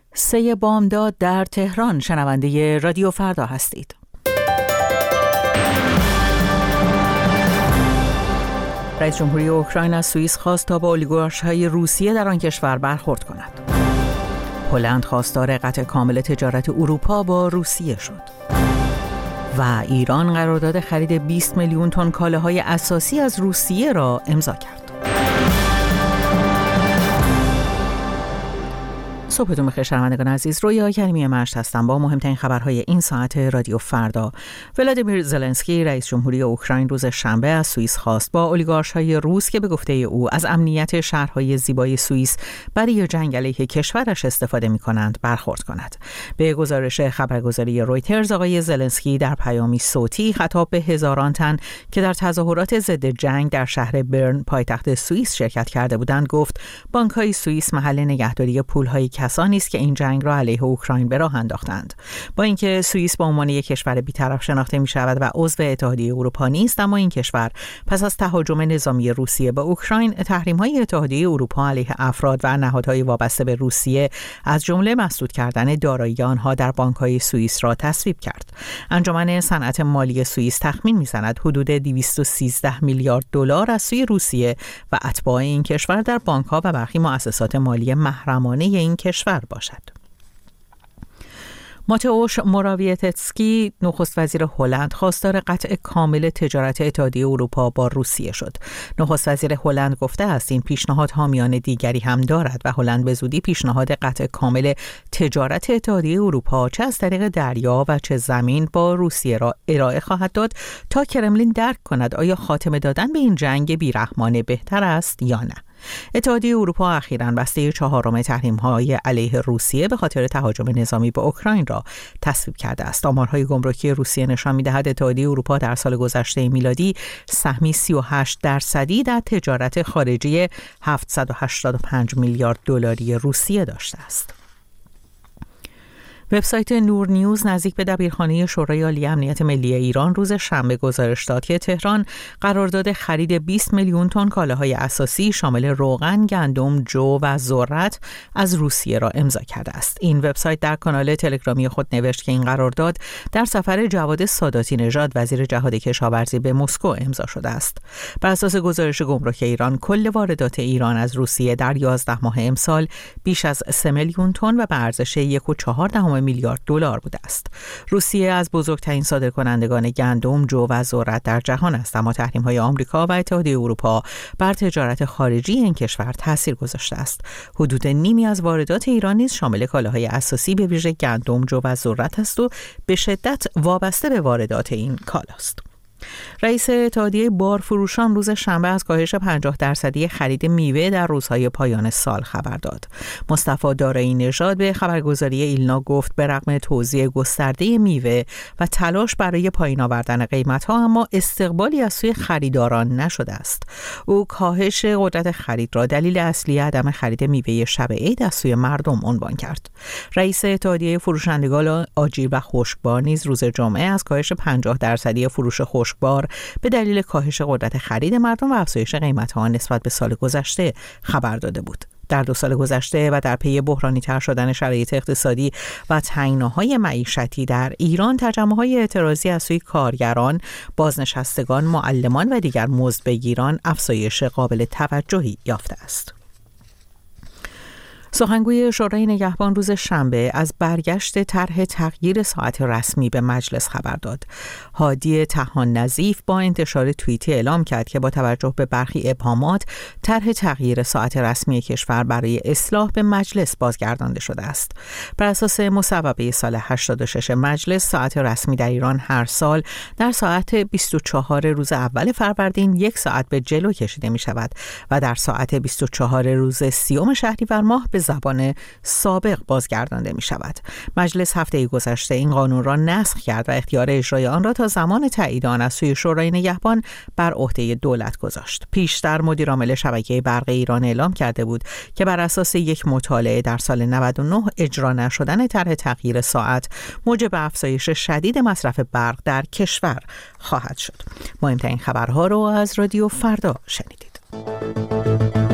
3 بامداد در تهران. شنونده رادیو فردا هستید. رئیس جمهوری اوکراین از سوئیس خواست تا با اولیگارش‌های روسیه در آن کشور برخورد کند. هلند خواستار قطع کامل تجارت اروپا با روسیه شد. و ایران قرارداد خرید 20 میلیون تن کالاهای اساسی از روسیه را امضا کرد. صبحتون بخیر شنوندگان عزیز. رویا کریمی مشت هستم با مهمترین خبرهای این ساعت رادیو فردا. ولادیمیر زلنسکی رئیس جمهوری اوکراین روز شنبه از سوئیس خواست با اولیگارش‌های روس که به گفته او از امنیت شهرهای زیبای سوئیس برای جنگ علیه کشورش استفاده می‌کنند برخورد کند. به گزارش خبرگزاری رویترز آقای زلنسکی در پیامی صوتی خطاب به هزاران تن که در تظاهرات ضد جنگ در شهر برن پایتخت سوئیس شرکت کرده بودند گفت بانک‌های سوئیس محل نگهداری پول‌های کسانی است که این جنگ را علیه اوکراین به راه انداختند. با اینکه سوئیس به عنوان یک کشور بی‌طرف شناخته می‌شود و عضو اتحادیه اروپا نیست، اما این کشور پس از تهاجم نظامی روسیه به اوکراین تحریم‌های اتحادیه اروپا علیه افراد و نهادهای وابسته به روسیه از جمله مسدود کردن دارایی آنها در بانک‌های سوئیس را تصویب کرد. انجمن صنعت مالی سوئیس تخمین می‌زند حدود 213 میلیارد دلار از سوی روسیه و اتباع این کشور در بانک‌ها و برخی مؤسسات مالی محرمانه این کشور باشد. ماتئوش موراویتسکی نخست وزیر هلند خواستار قطع کامل تجارت اتحادیه اروپا با روسیه شد. نخست وزیر هلند گفته است این پیشنهاد حامیان دیگری هم دارد و هلند به زودی پیشنهاد قطع کامل تجارت اتحادیه اروپا چه از طریق دریا و چه زمین با روسیه را ارائه خواهد داد تا کرملین درک کند آیا خاتمه دادن به این جنگ بیرحمانه بهتر است یا نه. اتحادیه اروپا اخیراً بسته 4 تحریم‌های علیه روسیه به خاطر تهاجم نظامی به اوکراین را تصویب کرده است. آمارهای گمرکی روسیه نشان می‌دهد اتحادیه اروپا در سال گذشته میلادی سهمی 38% در تجارت خارجی 785 میلیارد دلاری روسیه داشته است. وبسایت نور نیوز نزدیک به دبیرخانه شورای عالی امنیت ملی ایران روز شنبه گزارش داد که تهران قرارداد خرید 20 میلیون تن کالاهای اساسی شامل روغن، گندم، جو و ذرت از روسیه را امضا کرده است. این وبسایت در کانال تلگرامی خود نوشت که این قرارداد در سفر جواد ساداتی نژاد وزیر جهاد کشاورزی به مسکو امضا شده است. بر اساس گزارش گمرک ایران کل واردات ایران از روسیه در 11 ماه امسال بیش از 3 میلیون تن و به ارزش 1.4 میلیارد دلار بوده است. روسیه از بزرگترین صادرکنندگان گندم، جو و ذرت در جهان است، اما تحریم‌های آمریکا و اتحادیه اروپا بر تجارت خارجی این کشور تاثیر گذاشته است. حدود نیمی از واردات ایران نیز شامل کالاهای اساسی به ویژه گندم، جو و ذرت است و به شدت وابسته به واردات این کالاست. رئیس اتحادیه بارفروشان روز شنبه از کاهش 50% خرید میوه در روزهای پایان سال خبر داد. مصطفی دارایی نژاد به خبرگزاری ایلنا گفت به رغم توزیع گسترده میوه و تلاش برای پایین آوردن قیمت‌ها اما استقبالی از سوی خریداران نشده است. او کاهش قدرت خرید را دلیل اصلی عدم خرید میوه شب عید از سوی مردم عنوان کرد. رئیس اتحادیه فروشندگان آجیل و خشکبار نیز روز جمعه از کاهش 50% فروش خشکبار به دلیل کاهش قدرت خرید مردم و افزایش قیمت‌ها نسبت به سال گذشته خبر داده بود. در 2 سال گذشته و در پی بحرانی تر شدن شرایط اقتصادی و تنگناهای معیشتی در ایران، تجمع‌های اعتراضی از سوی کارگران، بازنشستگان، معلمان و دیگر مزدبگیران افزایش قابل توجهی یافته است. سخنگوی شورای نگهبان روز شنبه از برگشت طرح تغییر ساعت رسمی به مجلس خبر داد. هادی طحان نظیف با انتشار توییتی اعلام کرد که با توجه به برخی ابهامات طرح تغییر ساعت رسمی کشور برای اصلاح به مجلس بازگردانده شده است. بر اساس مصوبه سال 86 مجلس، ساعت رسمی در ایران هر سال در ساعت 24 روز اول فروردین 1 ساعت به جلو کشیده می شود و در ساعت 24 روز 30 شهریور ماه به زبان سابق بازگردانده می شود. مجلس هفته گذشته این قانون را نسخ کرد و اختیار اجرای آن را تا زمان تایید آن از سوی شورای نگهبان بر عهده دولت گذاشت. پیشتر مدیر عامل شبکه برق ایران اعلام کرده بود که بر اساس یک مطالعه در سال 99 اجرا نشدن طرح تغییر ساعت موجب افزایش شدید مصرف برق در کشور خواهد شد. مهمترین خبرها رو از رادیو فردا شنیدید.